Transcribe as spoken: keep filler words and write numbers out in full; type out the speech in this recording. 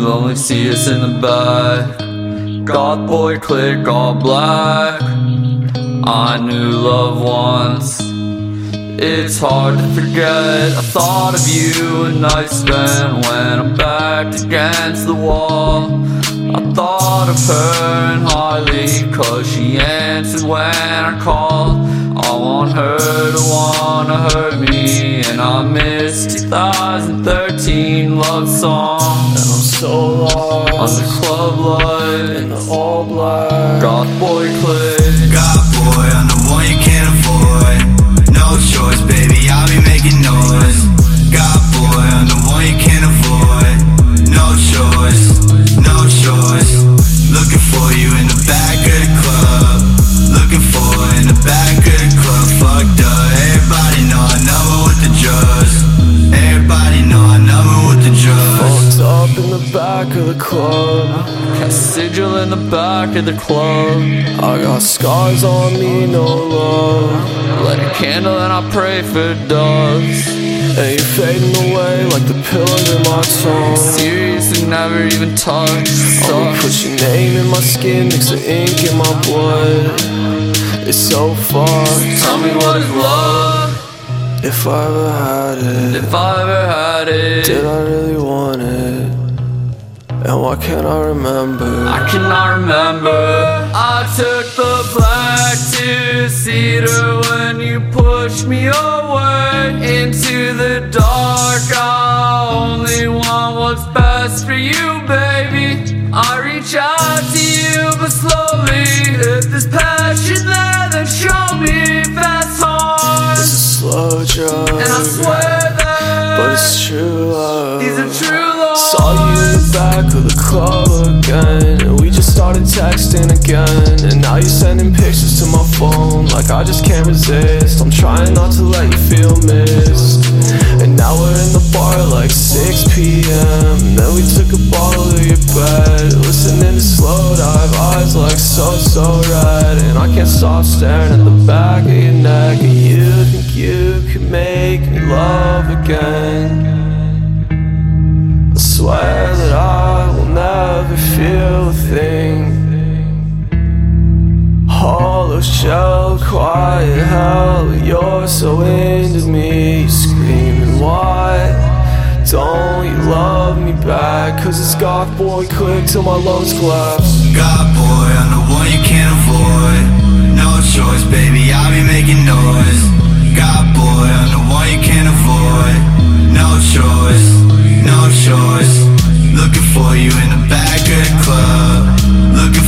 you only see us in the back. Goth boy clique all black. I knew love once. It's hard to forget. I thought of you a night spent when I'm backed against the wall. I thought of her and Harley, cause she answered when I called. I want her to wanna hurt me, and I miss two thousand thirteen love song. And I'm so lost under club lights in the all black. Goth boy clique. Goth boy, I'm the one you can't avoid. No choice, baby, I'll be making noise. Goth boy, I'm the one you can't avoid. No choice, no choice. Looking for you in the back of the club. Looking for in the back of the club. Fucked up, everybody know I number with the drugs. Everybody know I number with the drugs. Fucked up in the back of the club. Cast sigil in the back of the club. I got scars on me, no love. Light a candle and I pray for doves. And you're fading away like the pillars in my tongue. Serious and never even touched. I'ma put your name in my skin, mix the ink in my blood. It's so far. Tell me what is love, If I ever had it, if I ever had it. did I really want it? And why can't I remember? I cannot remember. I took the black two-seater when you pushed me away into the dark. I only want what's best for you, baby. I reach out to you, but slowly. If there's passion there, then show me fast heart. It's a slow drug, And I swear that but it's true love. these are true love. Saw you in the back of the club again, and we just started texting again. And now you're sending pictures to my phone like I just can't resist. I'm trying not to let you feel missed. And now we're in the bar like six p m And then we took a bottle to your bed, listening to Slow Dive, eyes like so, so red. And I can't stop staring at the back of your neck. And you think you could make me love again. I swear that I will never feel a thing. Hollow shell, quiet hell, you're so into me. Screaming, why don't you love me back? Cause it's goth boy quick till my lungs collapse. Goth boy, I'm the one you can't avoid. No choice, baby, I'll be making noise. Goth boy, I'm the one you can't avoid. No choice, no choice. Looking for you in the back of the club. Looking